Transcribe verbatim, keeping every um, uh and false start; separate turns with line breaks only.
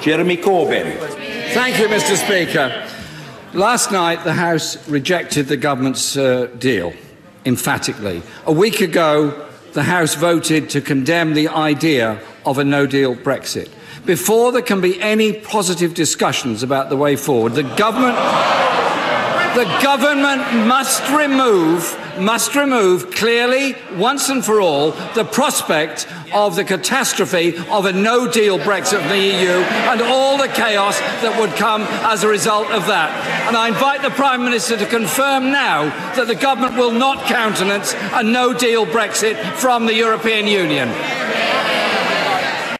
Jeremy Corbyn.
Thank you, Mr Speaker. Last night, the House rejected the government's uh, deal, emphatically. A week ago, the House voted to condemn the idea of a no-deal Brexit. Before there can be any positive discussions about the way forward, the government, the government must remove, must remove clearly, once and for all, the prospect of the catastrophe of a no-deal Brexit from the E U and all the chaos that would come as a result of that. And I invite the Prime Minister to confirm now that the government will not countenance a no-deal Brexit from the European Union.